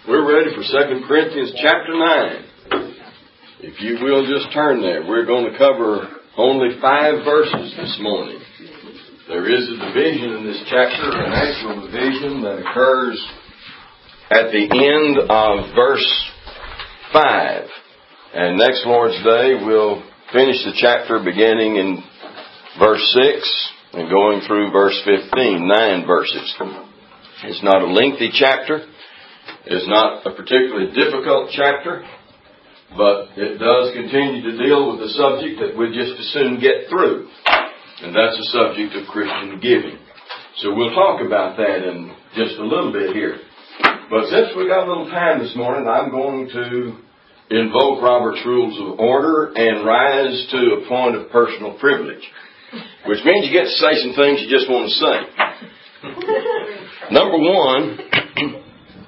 We're ready for 2 Corinthians chapter 9. If you will just turn there. We're going to cover only 5 verses this morning. There is a division in this chapter, an actual division that occurs at the end of verse 5. And next Lord's Day we'll finish the chapter beginning in verse 6 and going through verse 15, 9 verses. It's not a lengthy chapter. It's not a particularly difficult chapter, but it does continue to deal with the subject that we'd just as soon get through. And that's the subject of Christian giving. So we'll talk about that in just a little bit here. But since we got a little time this morning, I'm going to invoke Robert's Rules of Order and rise to a point of personal privilege. Which means you get to say some things you just want to say. Number one,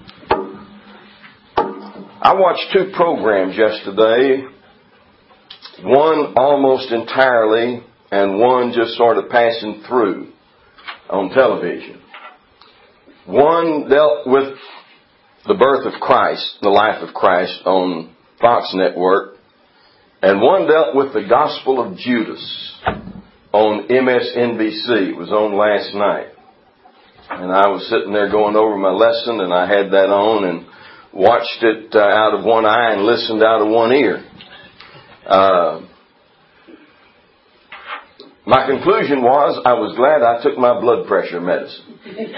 I watched 2 programs yesterday, one almost entirely and one just sort of passing through on television. One dealt with the birth of Christ, the life of Christ on Fox Network, and one dealt with the Gospel of Judas on MSNBC. It was on last night. And I was sitting there going over my lesson and I had that on and watched it out of one eye and listened out of one ear. My conclusion was I was glad I took my blood pressure medicine.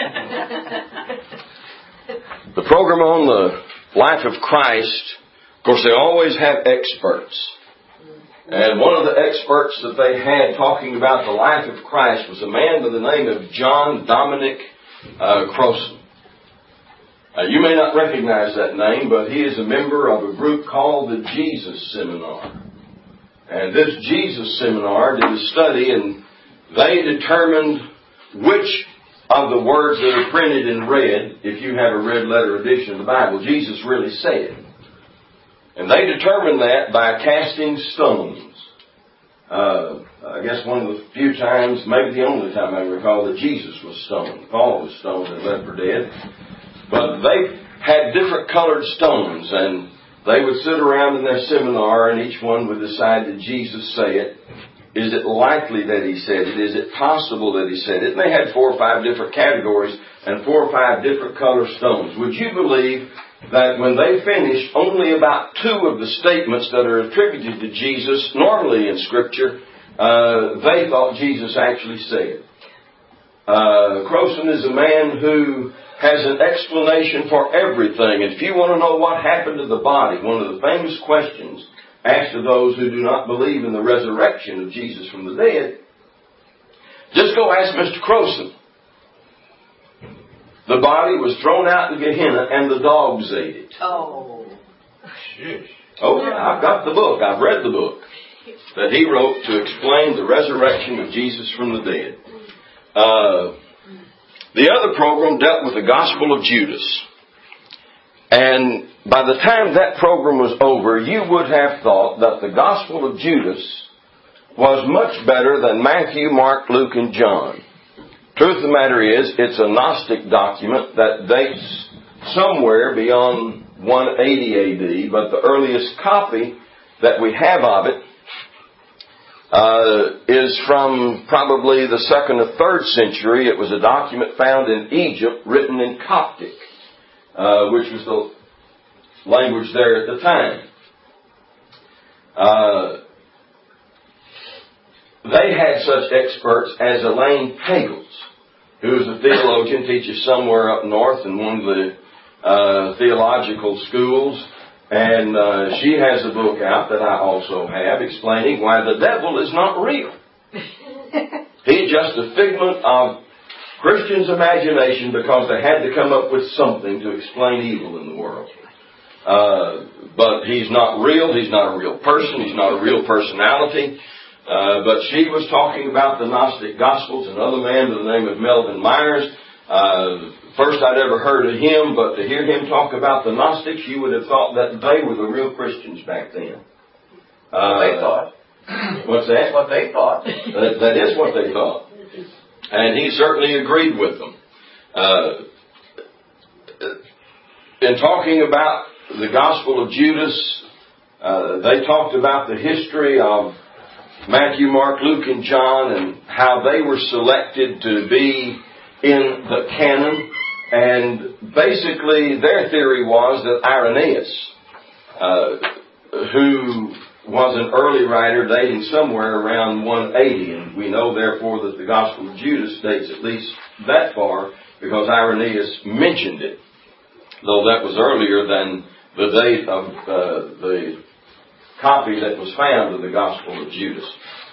The program on the life of Christ, of course, they always have experts. And one of the experts that they had talking about the life of Christ was a man by the name of John Dominic Crossan. You may not recognize that name, but he is a member of a group called the Jesus Seminar. And this Jesus Seminar did a study, and they determined which of the words that are printed in red, if you have a red letter edition of the Bible, Jesus really said. And they determined that by casting stones. I guess one of the few times, maybe the only time I recall, that Jesus was stoned. Paul was stoned and left for dead. But they had different colored stones, and they would sit around in their seminar, and each one would decide, did Jesus say it? Is it likely that he said it? Is it possible that he said it? And they had 4 or 5 different categories and 4 or 5 different color stones. Would you believe that when they finished, only about 2 of the statements that are attributed to Jesus, normally in Scripture, they thought Jesus actually said? Crossan is a man who has an explanation for everything. And if you want to know what happened to the body, one of the famous questions asked of those who do not believe in the resurrection of Jesus from the dead, just go ask Mr. Crossan. The body was thrown out in Gehenna and the dogs ate it. Oh. Oh yeah, I've got the book. I've read the book that he wrote to explain the resurrection of Jesus from the dead. The other program dealt with the Gospel of Judas. And by the time that program was over, you would have thought that the Gospel of Judas was much better than Matthew, Mark, Luke, and John. Truth of the matter is, it's a Gnostic document that dates somewhere beyond 180 AD, but the earliest copy that we have of it is from probably the 2nd or 3rd century. It was a document found in Egypt, written in Coptic, which was the language there at the time. They had such experts as Elaine Pagels, who is a theologian, teaches somewhere up north in one of the theological schools. And she has a book out that I also have explaining why the devil is not real. He's just a figment of Christians' imagination because they had to come up with something to explain evil in the world. But he's not real. He's not a real person. He's not a real personality. But she was talking about the Gnostic Gospels. Another man by the name of Melvin Myers. First I'd ever heard of him, but to hear him talk about the Gnostics, you would have thought that they were the real Christians back then. What they thought. What's that? What they thought. That is what they thought. And he certainly agreed with them. in talking about the Gospel of Judas, they talked about the history of Matthew, Mark, Luke, and John, and how they were selected to be in the canon. And basically their theory was that Irenaeus, who was an early writer dating somewhere around 180, and we know therefore that the Gospel of Judas dates at least that far because Irenaeus mentioned it, though that was earlier than the date of the copy that was found of the Gospel of Judas.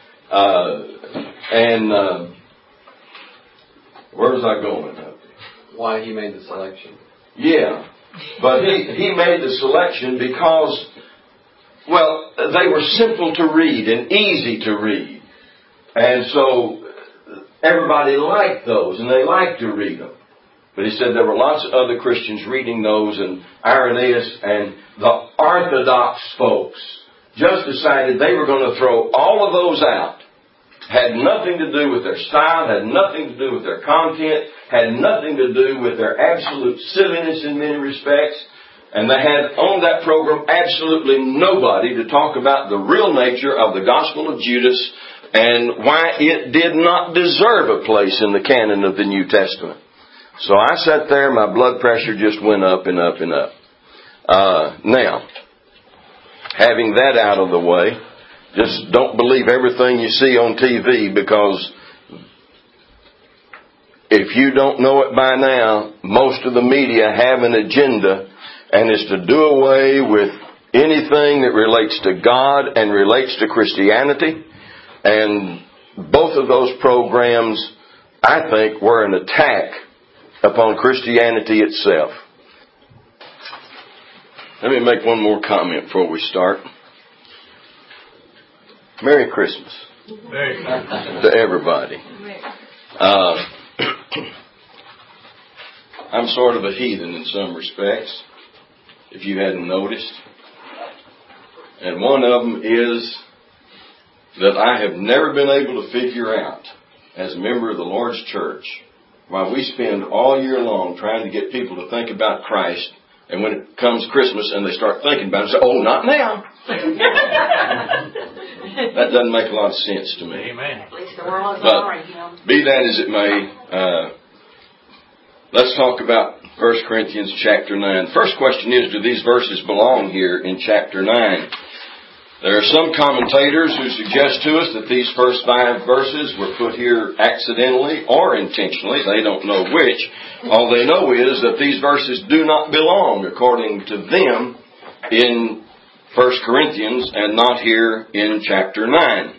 Where was I going? Why he made the selection. Yeah, but he made the selection because, well, they were simple to read and easy to read. And so everybody liked those, and they liked to read them. But he said there were lots of other Christians reading those, and Irenaeus and the Orthodox folks just decided they were going to throw all of those out. Had nothing to do with their style, had nothing to do with their content, had nothing to do with their absolute silliness in many respects. And they had on that program absolutely nobody to talk about the real nature of the Gospel of Judas and why it did not deserve a place in the canon of the New Testament. So I sat there, my blood pressure just went up and up and up. Now, having that out of the way, just don't believe everything you see on TV, because if you don't know it by now, most of the media have an agenda, and it's to do away with anything that relates to God and relates to Christianity. And both of those programs, I think, were an attack upon Christianity itself. Let me make one more comment before we start. Merry Christmas to everybody. I'm sort of a heathen in some respects, if you hadn't noticed. And one of them is that I have never been able to figure out, as a member of the Lord's church, why we spend all year long trying to get people to think about Christ, and when it comes Christmas and they start thinking about it, say, oh, not now. That doesn't make a lot of sense to me. Amen. At least the world is honoring him. Be that as it may, let's talk about 1 Corinthians chapter 9. The first question is, do these verses belong here in chapter 9? There are some commentators who suggest to us that these first 5 verses were put here accidentally or intentionally. They don't know which. All they know is that these verses do not belong, according to them, in 1 Corinthians and not here in chapter 9.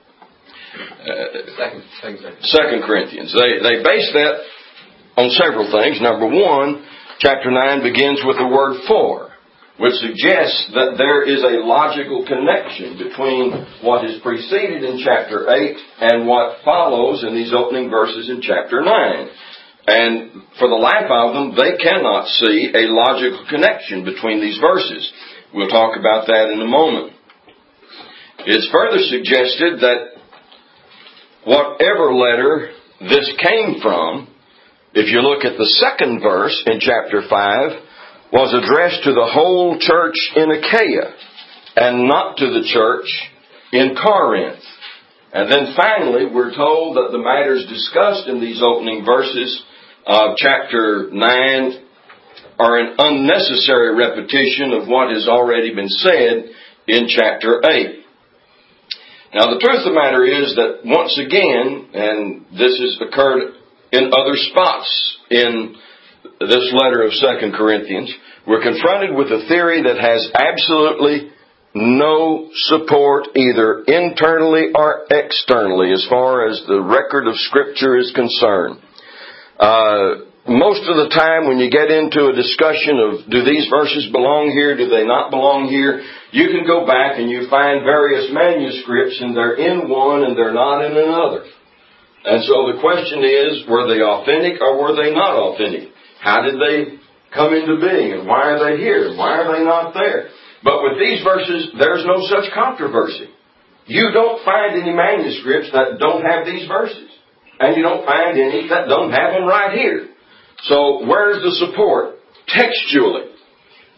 2 Corinthians. They base that on several things. Number one, chapter 9 begins with the word for, which suggests that there is a logical connection between what is preceded in chapter 8 and what follows in these opening verses in chapter 9. And for the life of them, they cannot see a logical connection between these verses. We'll talk about that in a moment. It's further suggested that whatever letter this came from, if you look at the second verse in chapter 5, was addressed to the whole church in Achaia and not to the church in Corinth. And then finally, we're told that the matters discussed in these opening verses of chapter 9 are an unnecessary repetition of what has already been said in chapter 8. Now, the truth of the matter is that once again, and this has occurred in other spots in this letter of 2 Corinthians, we're confronted with a theory that has absolutely no support either internally or externally as far as the record of Scripture is concerned. Most of the time when you get into a discussion of do these verses belong here, do they not belong here, you can go back and you find various manuscripts and they're in one and they're not in another. And so the question is, were they authentic or were they not authentic? How did they come into being and why are they here and why are they not there? But with these verses, there's no such controversy. You don't find any manuscripts that don't have these verses. And you don't find any that don't have them right here. So where's the support? Textually.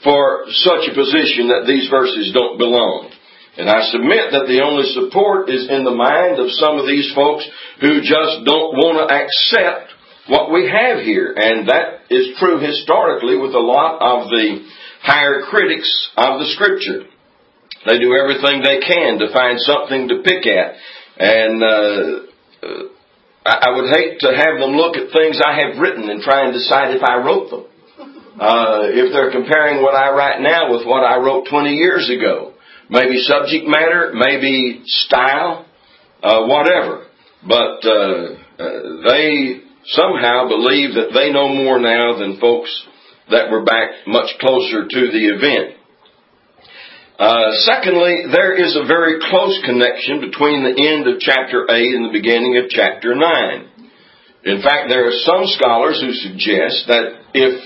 for such a position that these verses don't belong. And I submit that the only support is in the mind of some of these folks who just don't want to accept what we have here. And that is true historically with a lot of the higher critics of the Scripture. They do everything they can to find something to pick at. And I would hate to have them look at things I have written and try and decide if I wrote them. If they're comparing what I write now with what I wrote 20 years ago. Maybe subject matter, maybe style, whatever. But they somehow believe that they know more now than folks that were back much closer to the event. Secondly, there is a very close connection between the end of chapter 8 and the beginning of chapter 9. In fact, there are some scholars who suggest that if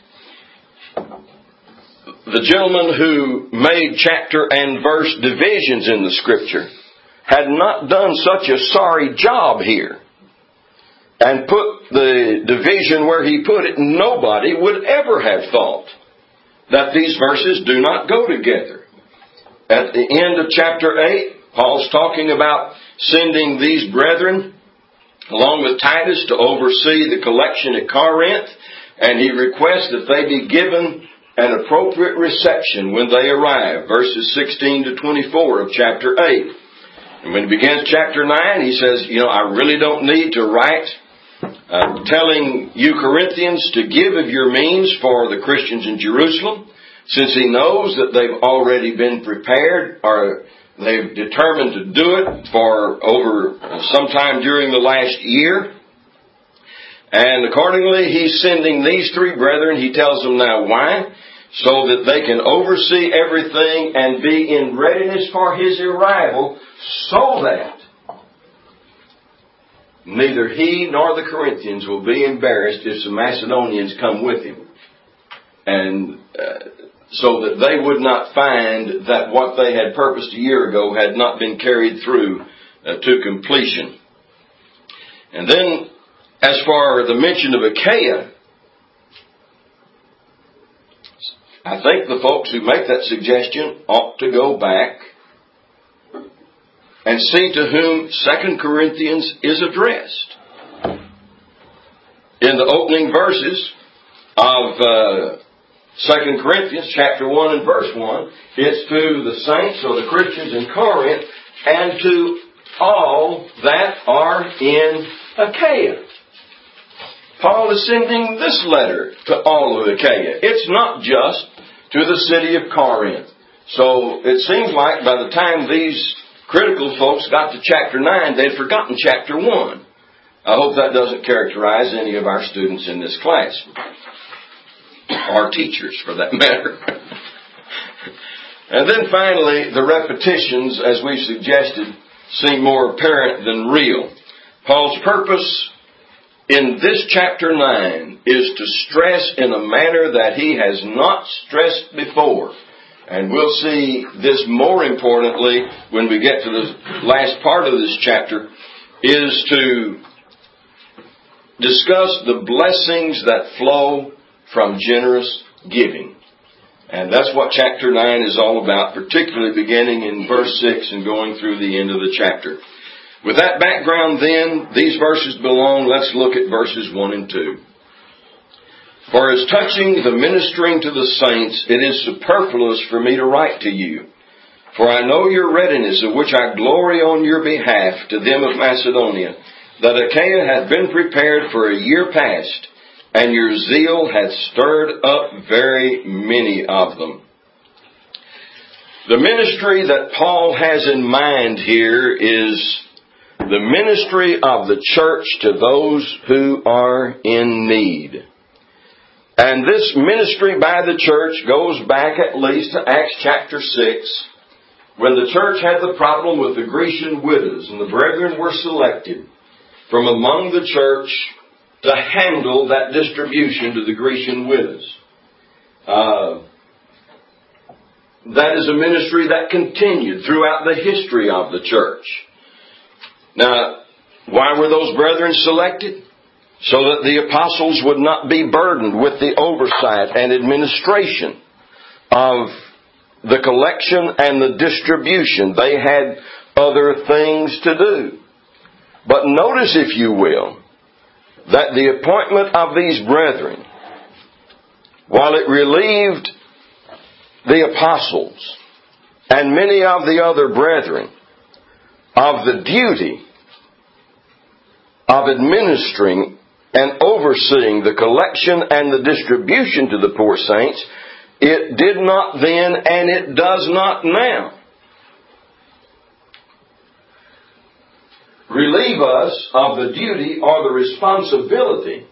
the gentleman who made chapter and verse divisions in the Scripture had not done such a sorry job here and put the division where he put it, nobody would ever have thought that these verses do not go together. At the end of chapter 8, Paul's talking about sending these brethren along with Titus to oversee the collection at Corinth, and he requests that they be given an appropriate reception when they arrive, verses 16 to 24 of chapter 8. And when he begins chapter 9, he says, I really don't need to write telling you Corinthians to give of your means for the Christians in Jerusalem, since he knows that they've already been prepared, or they've determined to do it for over sometime during the last year. And accordingly, he's sending these three brethren. He tells them now why. So that they can oversee everything and be in readiness for his arrival, so that neither he nor the Corinthians will be embarrassed if some Macedonians come with him. And so that they would not find that what they had purposed a year ago had not been carried through to completion. And then, as for the mention of Achaia, I think the folks who make that suggestion ought to go back and see to whom 2 Corinthians is addressed. In the opening verses of 2 Corinthians chapter 1 and verse 1, it's to the saints or the Christians in Corinth and to all that are in Achaia. Paul is sending this letter to all of Achaia. It's not just to the city of Corinth. So it seems like by the time these critical folks got to chapter 9, they'd forgotten chapter 1. I hope that doesn't characterize any of our students in this class. Or teachers, for that matter. And then finally, the repetitions, as we've suggested, seem more apparent than real. Paul's purpose in this chapter 9 is to stress in a manner that he has not stressed before. And we'll see this more importantly when we get to the last part of this chapter, is to discuss the blessings that flow from generous giving. And that's what chapter 9 is all about, particularly beginning in verse 6 and going through the end of the chapter. With that background then, these verses belong, let's look at verses 1 and 2. For as touching the ministering to the saints, it is superfluous for me to write to you. For I know your readiness, of which I glory on your behalf to them of Macedonia, that Achaia had been prepared for a year past, and your zeal had stirred up very many of them. The ministry that Paul has in mind here is the ministry of the church to those who are in need. And this ministry by the church goes back at least to Acts chapter 6, when the church had the problem with the Grecian widows, and the brethren were selected from among the church to handle that distribution to the Grecian widows. That is a ministry that continued throughout the history of the church. Now, why were those brethren selected? So that the apostles would not be burdened with the oversight and administration of the collection and the distribution. They had other things to do. But notice, if you will, that the appointment of these brethren, while it relieved the apostles and many of the other brethren of the duty of administering and overseeing the collection and the distribution to the poor saints, it did not then and it does not now relieve us of the duty or the responsibility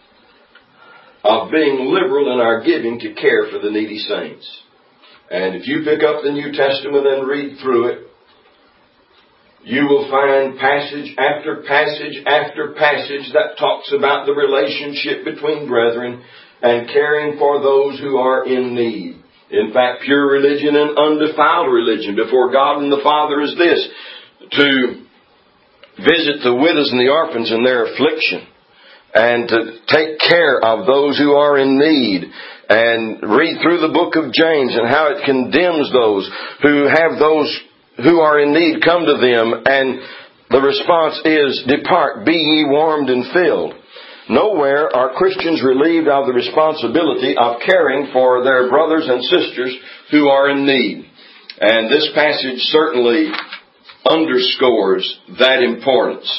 of being liberal in our giving to care for the needy saints. And if you pick up the New Testament and read through it, you will find passage after passage after passage that talks about the relationship between brethren and caring for those who are in need. In fact, pure religion and undefiled religion before God and the Father is this: to visit the widows and the orphans in their affliction, and to take care of those who are in need, and read through the book of James and how it condemns those who have those who are in need come to them, and the response is, "Depart, be ye warmed and filled." Nowhere are Christians relieved of the responsibility of caring for their brothers and sisters who are in need. And this passage certainly underscores that importance.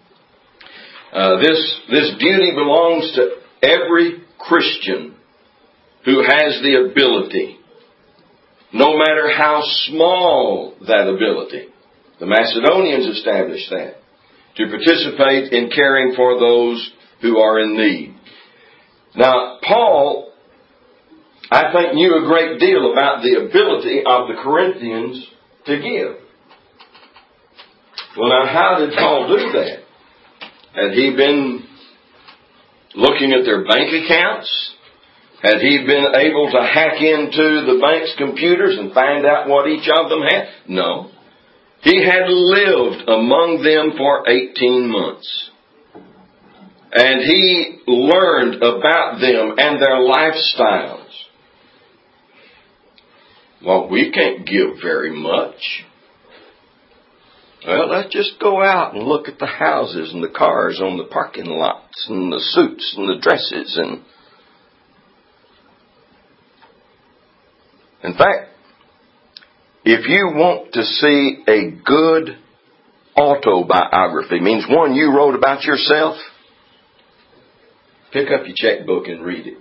This duty belongs to every Christian who has the ability, no matter how small that ability. The Macedonians established that, to participate in caring for those who are in need. Now, Paul, I think, knew a great deal about the ability of the Corinthians to give. Well, now, how did Paul do that? Had he been looking at their bank accounts? Had he been able to hack into the bank's computers and find out what each of them had? No. He had lived among them for 18 months. And he learned about them and their lifestyles. Well, we can't give very much. Well, let's just go out and look at the houses and the cars on the parking lots and the suits and the dresses. And in fact, if you want to see a good autobiography, means one you wrote about yourself, pick up your checkbook and read it.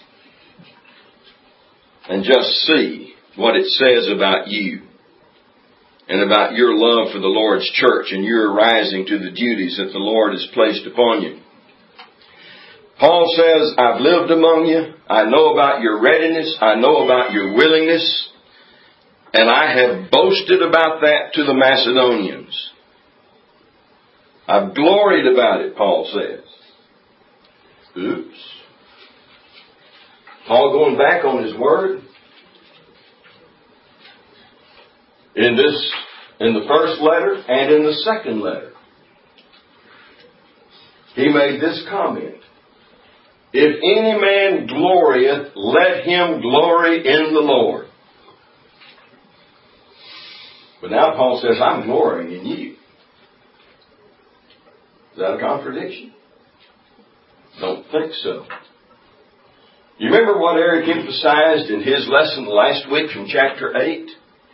And just see what it says about you and about your love for the Lord's church and your rising to the duties that the Lord has placed upon you. Paul says, I've lived among you. I know about your readiness. I know about your willingness. And I have boasted about that to the Macedonians. I've gloried about it, Paul says. Oops. Paul going back on his word. In the first letter and in the second letter, he made this comment: if any man glorieth, let him glory in the Lord. But now Paul says, I'm glorying in you. Is that a contradiction? Don't think so. You remember what Eric emphasized in his lesson last week from chapter 8?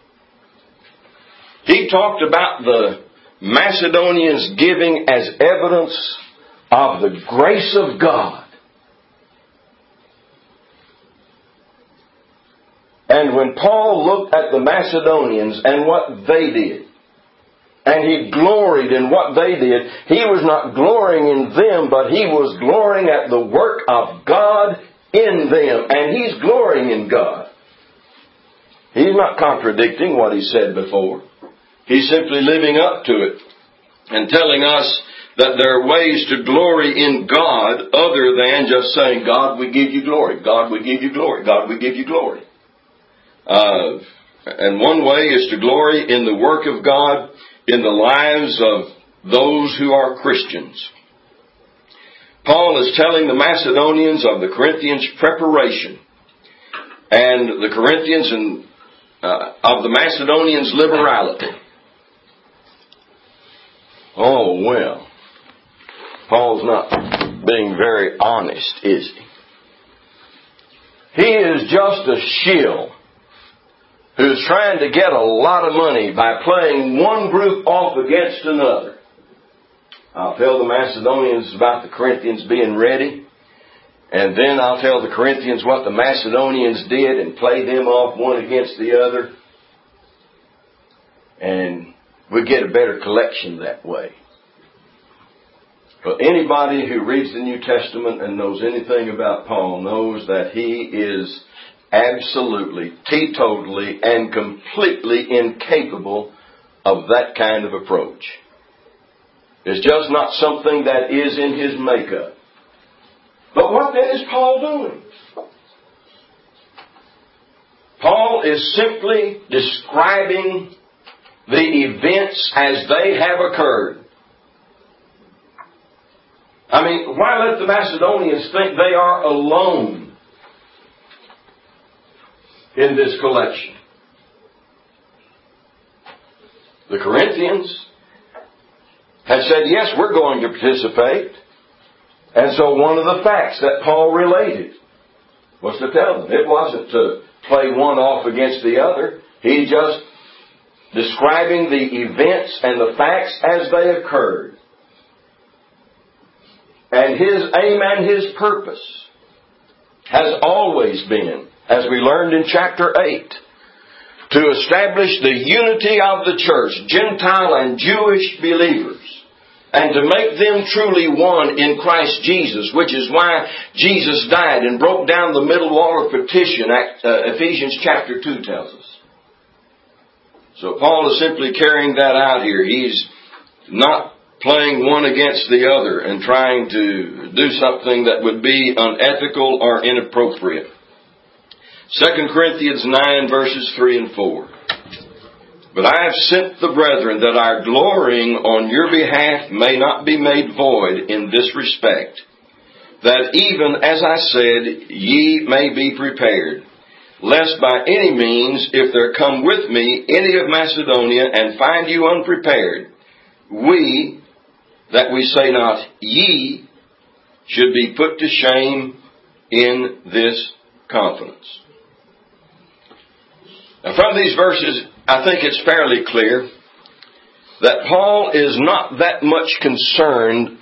He talked about the Macedonians giving as evidence of the grace of God. And when Paul looked at the Macedonians and what they did, and he gloried in what they did, he was not glorying in them, but he was glorying at the work of God in them. And he's glorying in God. He's not contradicting what he said before. He's simply living up to it and telling us that there are ways to glory in God other than just saying, God, we give you glory. God, we give you glory. God, we give you glory. And one way is to glory in the work of God in the lives of those who are Christians. Paul is telling the Macedonians of the Corinthians' preparation and the Corinthians and of the Macedonians' liberality. Oh, well. Paul's not being very honest, is he? He is just a shill who's trying to get a lot of money by playing one group off against another. I'll tell the Macedonians about the Corinthians being ready, and then I'll tell the Corinthians what the Macedonians did and play them off one against the other. And we get a better collection that way. But anybody who reads the New Testament and knows anything about Paul knows that he is absolutely, teetotally, and completely incapable of that kind of approach. It's just not something that is in his makeup. But what then is Paul doing? Paul is simply describing the events as they have occurred. I mean, why let the Macedonians think they are alone in this collection? The Corinthians had said, yes, we're going to participate. And so one of the facts that Paul related was to tell them. It wasn't to play one off against the other. He just describing the events and the facts as they occurred. And his aim and his purpose has always been, as we learned in chapter 8, to establish the unity of the church, Gentile and Jewish believers, and to make them truly one in Christ Jesus, which is why Jesus died and broke down the middle wall of partition, Ephesians chapter 2 tells us. So Paul is simply carrying that out here. He's not playing one against the other and trying to do something that would be unethical or inappropriate. 2 Corinthians 9 verses 3 and 4. But I have sent the brethren that our glorying on your behalf may not be made void in this respect, that even as I said, ye may be prepared, lest by any means, if there come with me any of Macedonia and find you unprepared, we, that we say not ye, should be put to shame in this confidence. Now from these verses, I think it's fairly clear that Paul is not that much concerned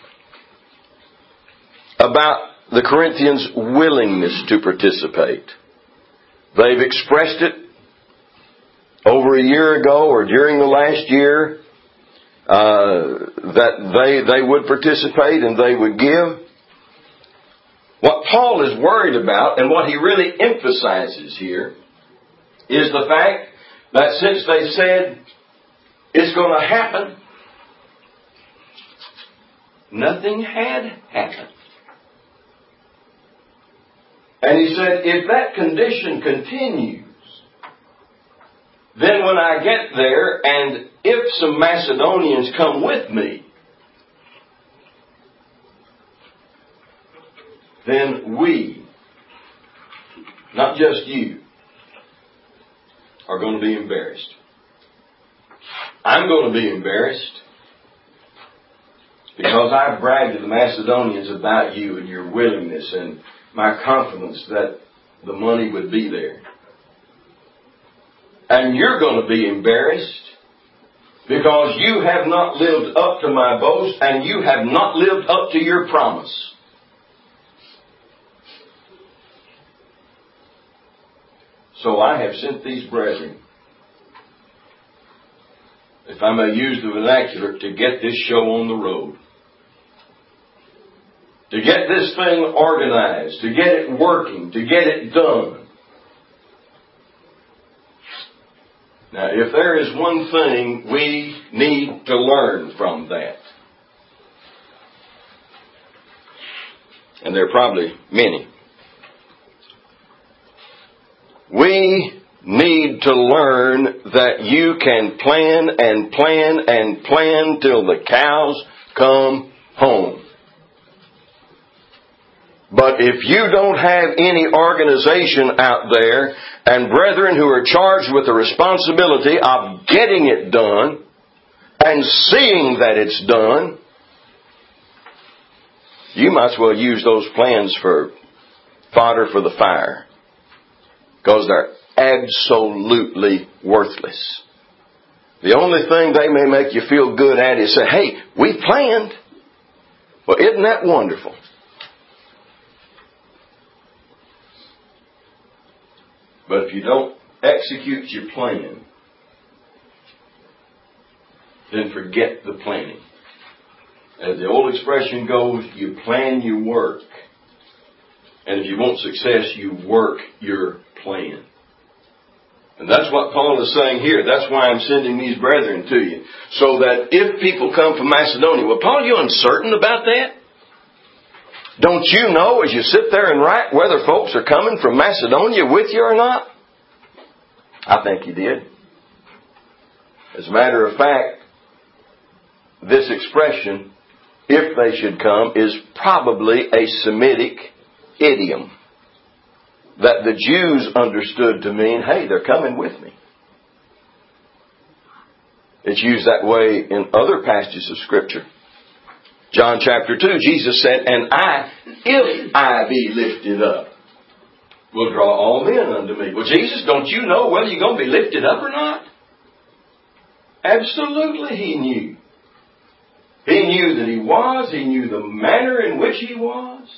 about the Corinthians' willingness to participate. They've expressed it over a year ago or during the last year that they would participate and they would give. What Paul is worried about and what he really emphasizes here is the fact that since they said it's going to happen, nothing had happened. And he said, if that condition continues, then when I get there, and if some Macedonians come with me, then we, not just you, are going to be embarrassed. I'm going to be embarrassed because I've bragged to the Macedonians about you and your willingness and my confidence that the money would be there. And you're going to be embarrassed because you have not lived up to my boast and you have not lived up to your promise. So I have sent these brethren, if I may use the vernacular, to get this show on the road. To get this thing organized, to get it working, to get it done. Now, if there is one thing we need to learn from that, and there are probably many, we need to learn that you can plan and plan and plan till the cows come home. But if you don't have any organization out there and brethren who are charged with the responsibility of getting it done and seeing that it's done, you might as well use those plans for fodder for the fire, because they're absolutely worthless. The only thing they may make you feel good at is say, hey, we planned. Well, isn't that wonderful? But if you don't execute your plan, then forget the planning. As the old expression goes, you plan your work. And if you want success, you work your plan. And that's what Paul is saying here. That's why I'm sending these brethren to you. So that if people come from Macedonia, well, Paul, you uncertain about that? Don't you know as you sit there and write whether folks are coming from Macedonia with you or not? I think you did. As a matter of fact, this expression, if they should come, is probably a Semitic idiom that the Jews understood to mean, hey, they're coming with me. It's used that way in other passages of Scripture. John chapter 2, Jesus said, and I, if I be lifted up, will draw all men unto me. Well, Jesus, don't you know whether you're going to be lifted up or not? Absolutely he knew. He knew that he was. He knew the manner in which he was.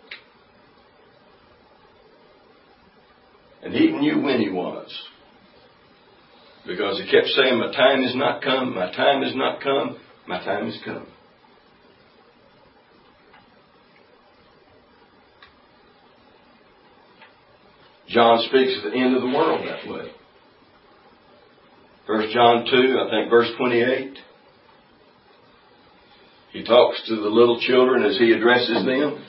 And he knew when he was. Because he kept saying, my time has not come, my time has not come, my time has come. John speaks of the end of the world that way. 1 John 2, I think verse 28. He talks to the little children as he addresses them.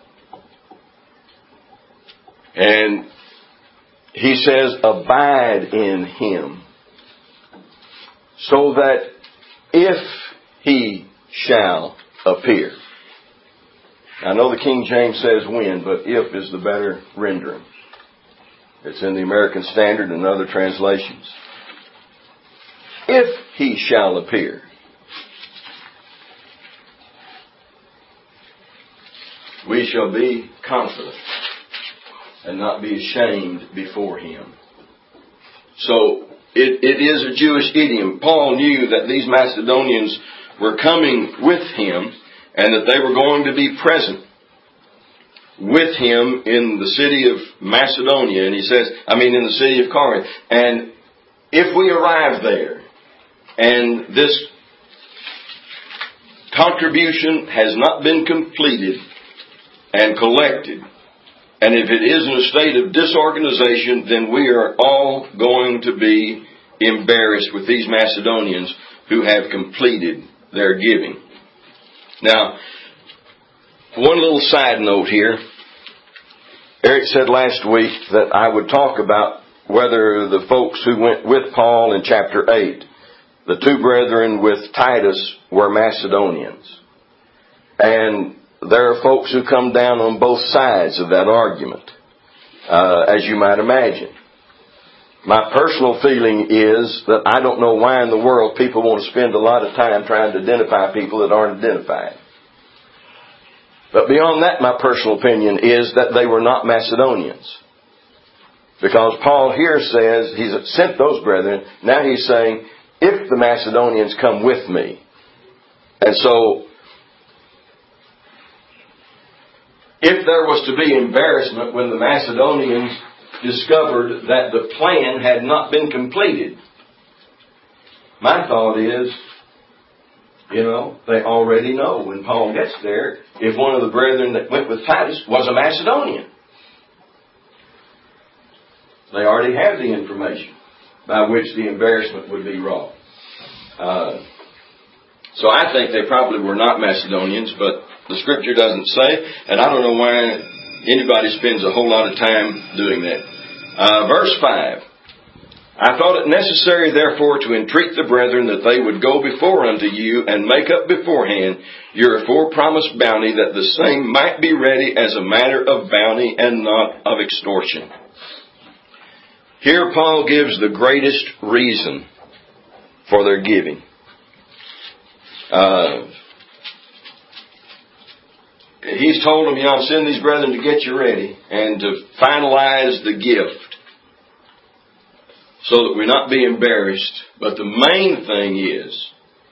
And he says, abide in him, so that if he shall appear. I know the King James says when, but if is the better rendering. It's in the American Standard and other translations. If he shall appear, we shall be confident and not be ashamed before him. So it is a Jewish idiom. Paul knew that these Macedonians were coming with him and that they were going to be present with him in the city of Macedonia. And he says, in the city of Corinth. And if we arrive there and this contribution has not been completed and collected, and if it is in a state of disorganization, then we are all going to be embarrassed with these Macedonians who have completed their giving. Now, one little side note here. Eric said last week that I would talk about whether the folks who went with Paul in chapter 8, the two brethren with Titus, were Macedonians. And there are folks who come down on both sides of that argument, as you might imagine. My personal feeling is that I don't know why in the world people want to spend a lot of time trying to identify people that aren't identified. But beyond that, my personal opinion is that they were not Macedonians. Because Paul here says, he's sent those brethren, now he's saying, if the Macedonians come with me. And so, if there was to be embarrassment when the Macedonians discovered that the plan had not been completed, my thought is, they already know when Paul gets there if one of the brethren that went with Titus was a Macedonian. They already have the information by which the embarrassment would be wrought. So I think they probably were not Macedonians, but the Scripture doesn't say, and I don't know why anybody spends a whole lot of time doing that. Verse 5. I thought it necessary, therefore, to entreat the brethren that they would go before unto you and make up beforehand your afore-promised bounty, that the same might be ready as a matter of bounty and not of extortion. Here Paul gives the greatest reason for their giving. He's told them, I'm sending these brethren to get you ready and to finalize the gift, so that we not be embarrassed. But the main thing is,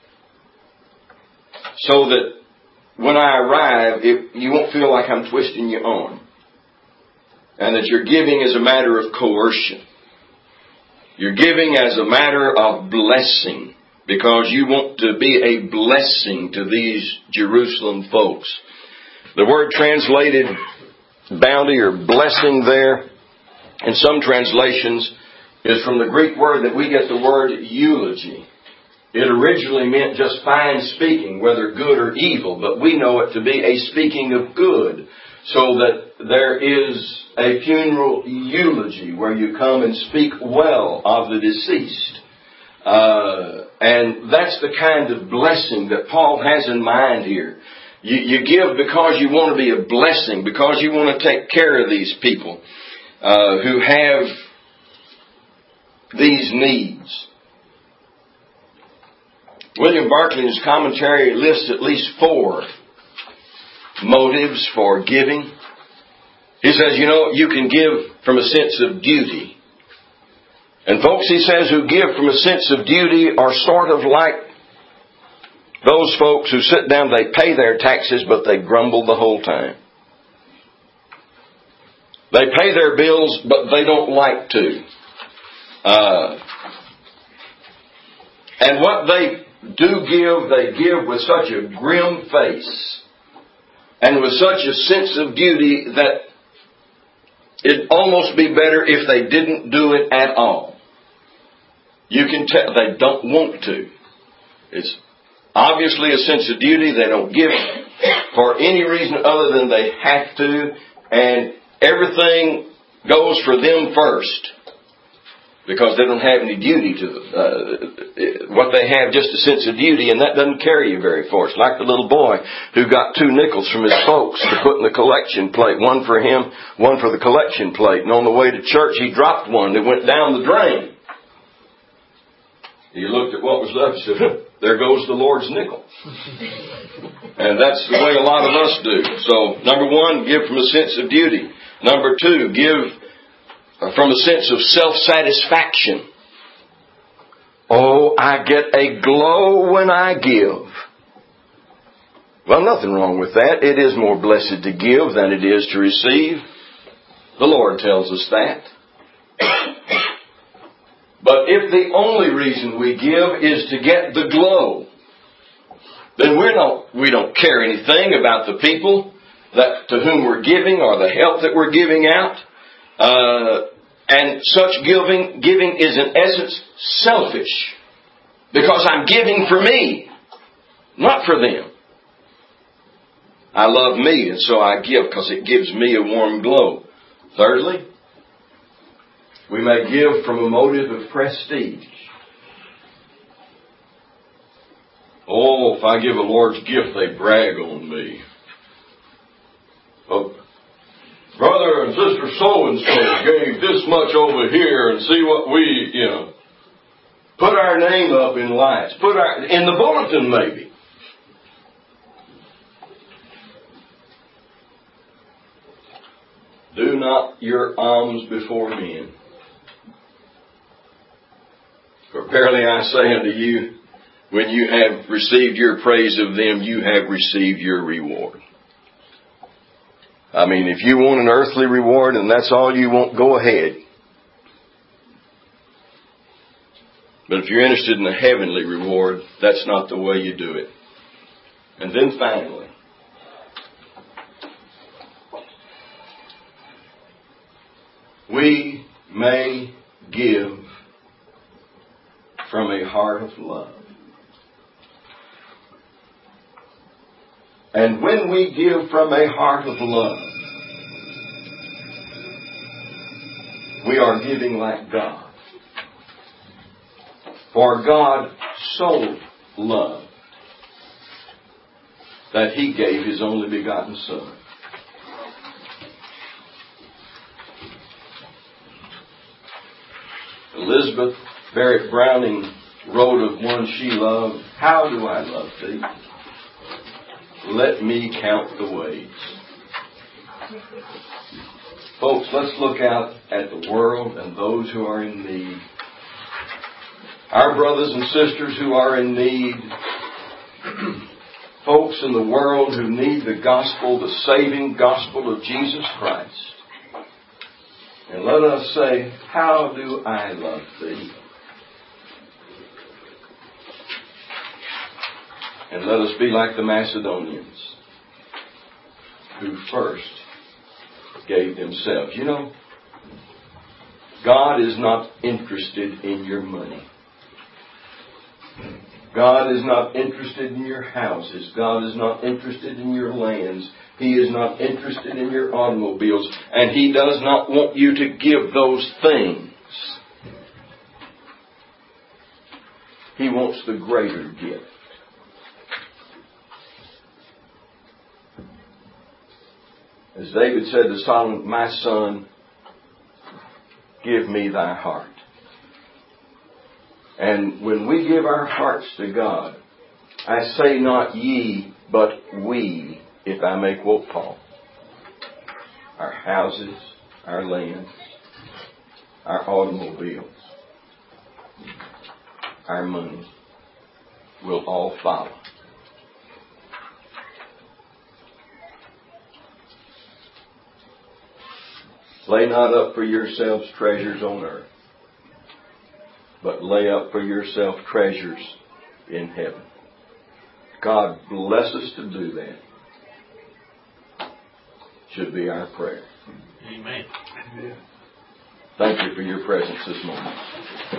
so that when I arrive, you won't feel like I'm twisting your arm. And that you're giving as a matter of coercion. You're giving as a matter of blessing, because you want to be a blessing to these Jerusalem folks. The word translated bounty or blessing there, in some translations, is from the Greek word that we get the word eulogy. It originally meant just fine speaking, whether good or evil, but we know it to be a speaking of good, so that there is a funeral eulogy where you come and speak well of the deceased. And that's the kind of blessing that Paul has in mind here. You give because you want to be a blessing, because you want to take care of these people who have these needs. William Barclay in his commentary lists at least 4 motives for giving. He says, you can give from a sense of duty. And folks, he says, who give from a sense of duty are sort of like those folks who sit down, they pay their taxes, but they grumble the whole time. They pay their bills, but they don't like to. And what they do give, they give with such a grim face and with such a sense of duty that it'd almost be better if they didn't do it at all. You can tell they don't want to. It's obviously a sense of duty. They don't give for any reason other than they have to, and everything goes for them first, because they don't have any duty to them. What they have, just a sense of duty, and that doesn't carry you very far. It's like the little boy who got 2 nickels from his folks to put in the collection plate. One for him, one for the collection plate. And on the way to church, he dropped one that went down the drain. He looked at what was left and said, there goes the Lord's nickel. And that's the way a lot of us do. So, number 1, give from a sense of duty. Number 2, give from a sense of self-satisfaction. Oh, I get a glow when I give. Well, nothing wrong with that. It is more blessed to give than it is to receive. The Lord tells us that. But if the only reason we give is to get the glow, then we don't care anything about the people to whom we're giving or the help that we're giving out. And such giving is in essence selfish, because I'm giving for me, not for them. I love me, and so I give because it gives me a warm glow. Thirdly, we may give from a motive of prestige. Oh, if I give a Lord's gift, they brag on me. Oh, brother and sister so-and-so gave this much over here, and see what we, put our name up in lights. In the bulletin maybe. Do not your alms before men. For verily I say unto you, when you have received your praise of them, you have received your reward. I mean, if you want an earthly reward and that's all you want, go ahead. But if you're interested in a heavenly reward, that's not the way you do it. And then finally, we may give from a heart of love. And when we give from a heart of love, we are giving like God. For God so loved that He gave His only begotten Son. Elizabeth Barrett Browning wrote of one she loved, "How do I love Thee? Let me count the ways." Folks, let's look out at the world and those who are in need. Our brothers and sisters who are in need. Folks in the world who need the gospel, the saving gospel of Jesus Christ. And let us say, how do I love Thee? And let us be like the Macedonians who first gave themselves. You know, God is not interested in your money. God is not interested in your houses. God is not interested in your lands. He is not interested in your automobiles. And He does not want you to give those things. He wants the greater gift. As David said to Solomon, "My son, give me thy heart." And when we give our hearts to God, I say not ye, but we, if I may quote Paul. Our houses, our lands, our automobiles, our money will all follow. Lay not up for yourselves treasures on earth, but lay up for yourself treasures in heaven. God bless us to do that. Should be our prayer. Amen. Thank you for your presence this morning.